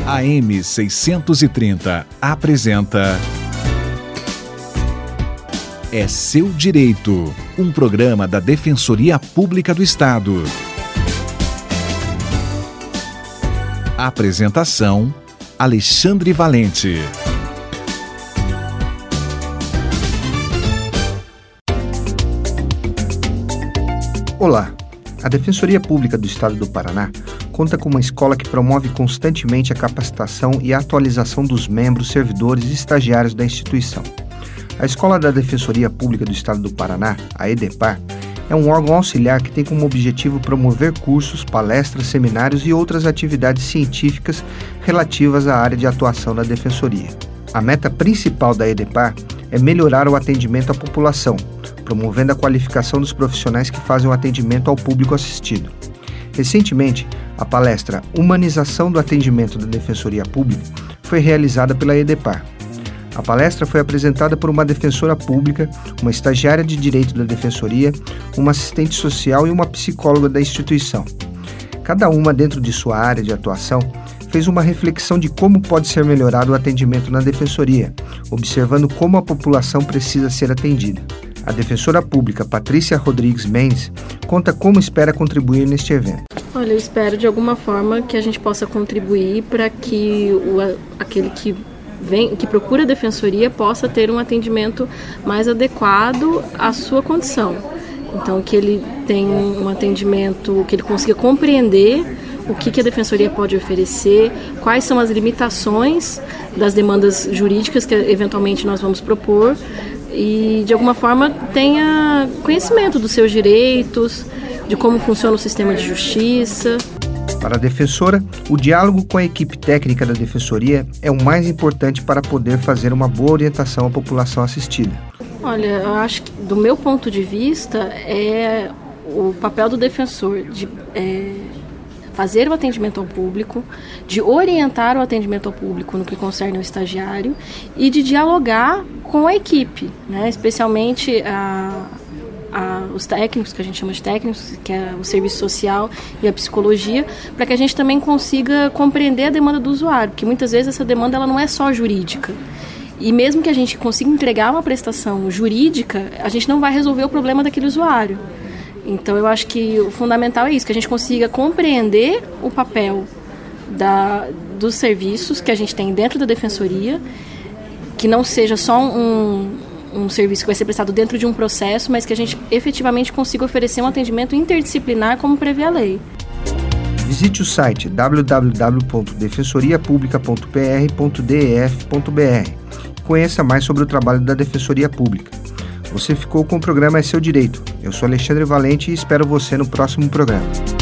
AM 630 apresenta É Seu Direito, um programa da Defensoria Pública do Estado. Apresentação: Alexandre Valente. Olá! A Defensoria Pública do Estado do Paraná conta com uma escola que promove constantemente a capacitação e a atualização dos membros, servidores e estagiários da instituição. A Escola da Defensoria Pública do Estado do Paraná, a EDEPAR, é um órgão auxiliar que tem como objetivo promover cursos, palestras, seminários e outras atividades científicas relativas à área de atuação da Defensoria. A meta principal da EDEPAR é melhorar o atendimento à população, promovendo a qualificação dos profissionais que fazem o atendimento ao público assistido. Recentemente, a palestra Humanização do Atendimento da Defensoria Pública foi realizada pela EDEPAR. A palestra foi apresentada por uma defensora pública, uma estagiária de direito da Defensoria, uma assistente social e uma psicóloga da instituição. Cada uma, dentro de sua área de atuação, fez uma reflexão de como pode ser melhorado o atendimento na Defensoria, observando como a população precisa ser atendida. A defensora pública Patrícia Rodrigues Mendes conta como espera contribuir neste evento. Olha, eu espero de alguma forma que a gente possa contribuir para que aquele que procura a defensoria possa ter um atendimento mais adequado à sua condição. Então, que ele tenha um atendimento, que ele consiga compreender o que a defensoria pode oferecer, quais são as limitações das demandas jurídicas que eventualmente nós vamos propor e, de alguma forma, tenha conhecimento dos seus direitos, de como funciona o sistema de justiça. Para a defensora, o diálogo com a equipe técnica da defensoria é o mais importante para poder fazer uma boa orientação à população assistida. Olha, eu acho que, do meu ponto de vista, é o papel do defensor de fazer o atendimento ao público, de orientar o atendimento ao público no que concerne ao estagiário e de dialogar com a equipe, né? Especialmente os técnicos, que a gente chama de técnicos, que é o serviço social e a psicologia, para que a gente também consiga compreender a demanda do usuário, porque muitas vezes essa demanda ela não é só jurídica. E mesmo que a gente consiga entregar uma prestação jurídica, a gente não vai resolver o problema daquele usuário. Então eu acho que o fundamental é isso, que a gente consiga compreender o papel dos serviços que a gente tem dentro da defensoria, que não seja só um serviço que vai ser prestado dentro de um processo, mas que a gente efetivamente consiga oferecer um atendimento interdisciplinar como prevê a lei. Visite o site www.defensoriapublica.pr.def.br e conheça mais sobre o trabalho da Defensoria Pública. Você ficou com o programa É Seu Direito. Eu sou Alexandre Valente e espero você no próximo programa.